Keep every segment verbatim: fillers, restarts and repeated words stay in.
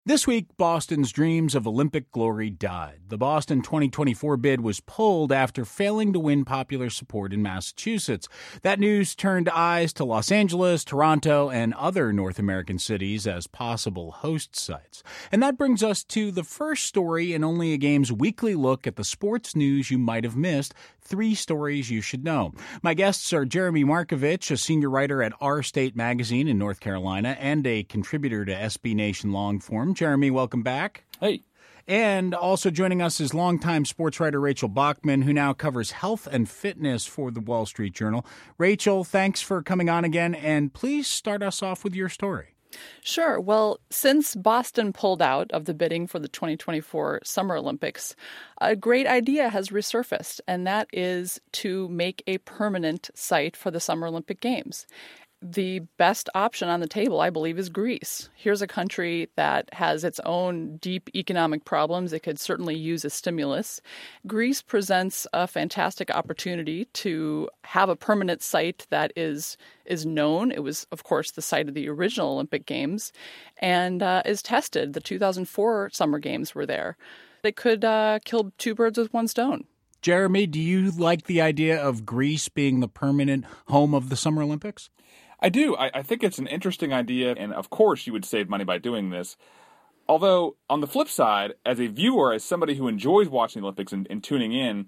This week, Boston's dreams of Olympic glory died. The Boston twenty twenty-four bid was pulled after failing to win popular support in Massachusetts. That news turned eyes to Los Angeles, Toronto, and other North American cities as possible host sites. And that brings us to the first story in Only a Game's weekly look at the sports news you might have missed. Three stories you should know. My guests are Jeremy Markovich, a senior writer at Our State Magazine in North Carolina and a contributor to S B Nation Longform. Jeremy, welcome back. Hey. And also joining us is longtime sports writer Rachel Bachman, who now covers health and fitness for the Wall Street Journal. Rachel, thanks for coming on again, and please start us off with your story. Sure. Well, since Boston pulled out of the bidding for the twenty twenty-four Summer Olympics, a great idea has resurfaced, and that is to make a permanent site for the Summer Olympic Games. The best option on the table, I believe, is Greece. Here's a country that has its own deep economic problems. It could certainly use a stimulus. Greece presents a fantastic opportunity to have a permanent site that is is known. It was, of course, the site of the original Olympic Games and uh, is tested. The two thousand four Summer Games were there. It could uh, kill two birds with one stone. Jeremy, do you like the idea of Greece being the permanent home of the Summer Olympics? I do. I, I think it's an interesting idea, and of course you would save money by doing this. Although, on the flip side, as a viewer, as somebody who enjoys watching the Olympics and, and tuning in,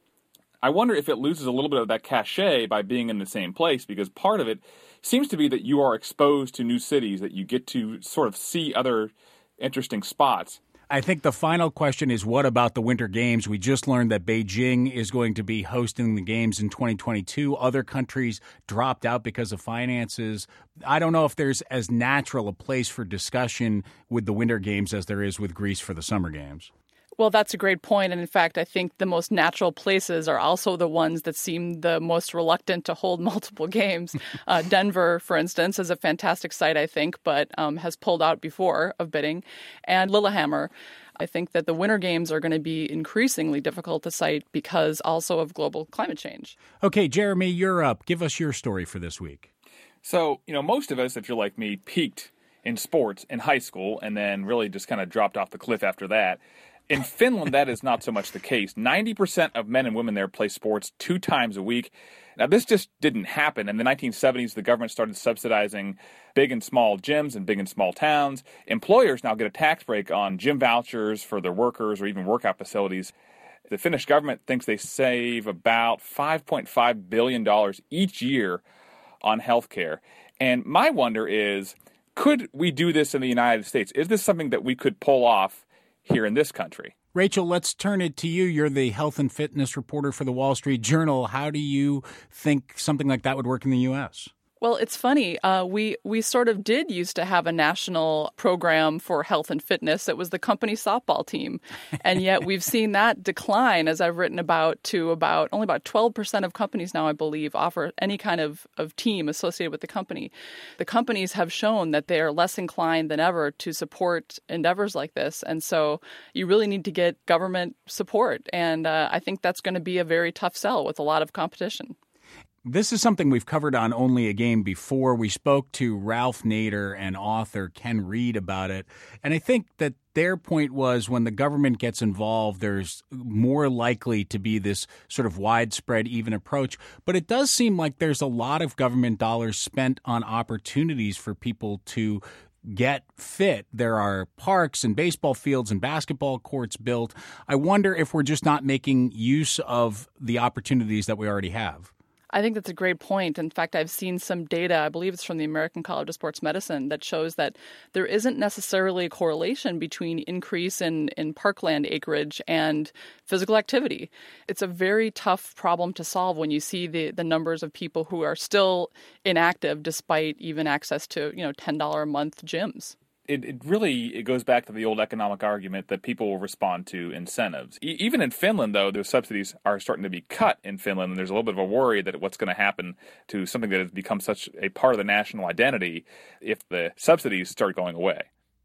I wonder if it loses a little bit of that cachet by being in the same place, because part of it seems to be that you are exposed to new cities, that you get to sort of see other interesting spots. I think the final question is, what about the Winter Games? We just learned that Beijing is going to be hosting the Games in twenty twenty-two. Other countries dropped out because of finances. I don't know if there's as natural a place for discussion with the Winter Games as there is with Greece for the Summer Games. Well, that's a great point. And in fact, I think the most natural places are also the ones that seem the most reluctant to hold multiple games. Uh, Denver, for instance, is a fantastic site, I think, but um, has pulled out before of bidding. And Lillehammer. I think that the Winter Games are going to be increasingly difficult to cite because also of global climate change. Okay, Jeremy, you're up. Give us your story for this week. So, you know, most of us, if you're like me, peaked in sports in high school and then really just kind of dropped off the cliff after that. In Finland, that is not so much the case. ninety percent of men and women there play sports two times a week. Now, this just didn't happen. In the nineteen seventies, the government started subsidizing big and small gyms in big and small towns. Employers now get a tax break on gym vouchers for their workers or even workout facilities. The Finnish government thinks they save about five point five billion dollars each year on health care. And my wonder is, could we do this in the United States? Is this something that we could pull off here in this country? Rachel, let's turn it to you. You're the health and fitness reporter for the Wall Street Journal. How do you think something like that would work in the U S? Well, it's funny. Uh, we we sort of did used to have a national program for health and fitness. It was the company softball team. And yet we've seen that decline, as I've written about, to about only about twelve percent of companies now, I believe, offer any kind of, of team associated with the company. The companies have shown that they are less inclined than ever to support endeavors like this. And so you really need to get government support. And uh, I think that's going to be a very tough sell with a lot of competition. This is something we've covered on Only a Game before. We spoke to Ralph Nader and author Ken Reed about it. And I think that their point was when the government gets involved, there's more likely to be this sort of widespread, even approach. But it does seem like there's a lot of government dollars spent on opportunities for people to get fit. There are parks and baseball fields and basketball courts built. I wonder if we're just not making use of the opportunities that we already have. I think that's a great point. In fact, I've seen some data, I believe it's from the American College of Sports Medicine, that shows that there isn't necessarily a correlation between increase in, in parkland acreage and physical activity. It's a very tough problem to solve when you see the, the numbers of people who are still inactive despite even access to, you know, ten dollars a month gyms. It, it really it goes back to the old economic argument that people will respond to incentives. E- even in Finland, though, those subsidies are starting to be cut in Finland, and there's a little bit of a worry that what's going to happen to something that has become such a part of the national identity if the subsidies start going away.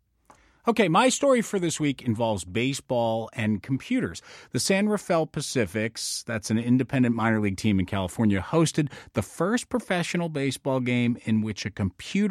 Okay, my story for this week involves baseball and computers. The San Rafael Pacifics, that's an independent minor league team in California, hosted the first professional baseball game in which a computer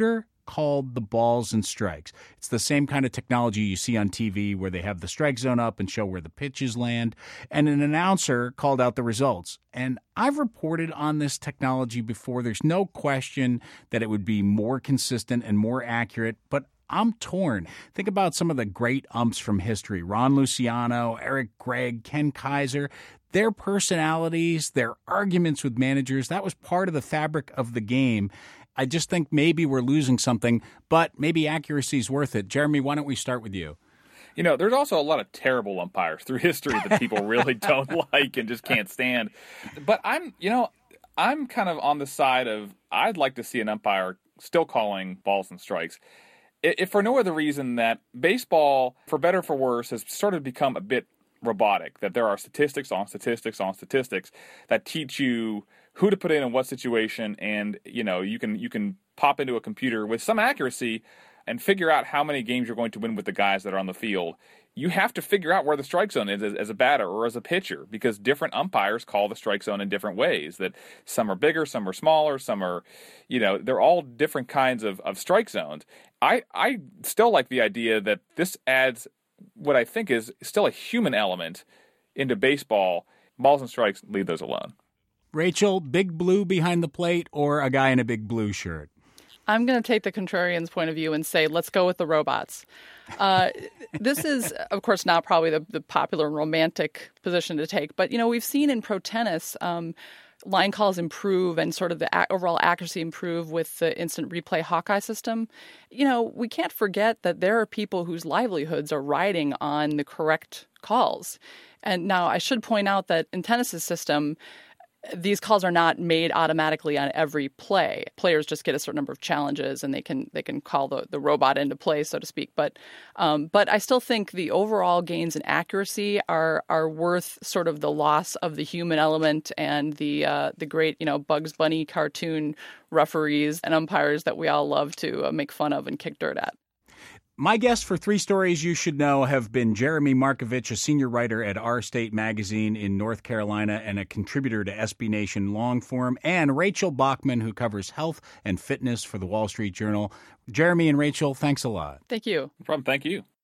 called the balls and strikes. It's the same kind of technology you see on T V where they have the strike zone up and show where the pitches land, and an announcer called out the results. And I've reported on this technology before. There's no question that it would be more consistent and more accurate, but I'm torn. Think about some of the great umps from history. Ron Luciano, Eric Gregg, Ken Kaiser. Their personalities, their arguments with managers, that was part of the fabric of the game. I just think maybe we're losing something, but maybe accuracy is worth it. Jeremy, why don't we start with you? You know, there's also a lot of terrible umpires through history that people really don't like and just can't stand. But I'm, you know, I'm kind of on the side of I'd like to see an umpire still calling balls and strikes. If for no other reason that baseball, for better or for worse, has sort of become a bit robotic, that there are statistics on statistics on statistics that teach you who to put in in what situation, and you know you can you can pop into a computer with some accuracy and figure out how many games you're going to win with the guys that are on the field. You have to figure out where the strike zone is as, as a batter or as a pitcher, because different umpires call the strike zone in different ways. That some are bigger, some are smaller, some are, you know, they're all different kinds of, of strike zones. I, I still like the idea that this adds what I think is still a human element into baseball. Balls and strikes, leave those alone. Rachel, big blue behind the plate or a guy in a big blue shirt? I'm going to take the contrarian's point of view and say, let's go with the robots. Uh, this is, of course, not probably the, the popular and romantic position to take. But, you know, we've seen in pro tennis um, line calls improve and sort of the a- overall accuracy improve with the instant replay Hawkeye system. You know, we can't forget that there are people whose livelihoods are riding on the correct calls. And now I should point out that in tennis's system, these calls are not made automatically on every play. Players just get a certain number of challenges, and they can they can call the, the robot into play, so to speak. But um, but I still think the overall gains in accuracy are are worth sort of the loss of the human element and the uh, the great you know Bugs Bunny cartoon referees and umpires that we all love to uh, make fun of and kick dirt at. My guests for Three Stories You Should Know have been Jeremy Markovich, a senior writer at Our State Magazine in North Carolina and a contributor to S B Nation Longform, and Rachel Bachman, who covers health and fitness for the Wall Street Journal. Jeremy and Rachel, thanks a lot. Thank you. No problem. Thank you.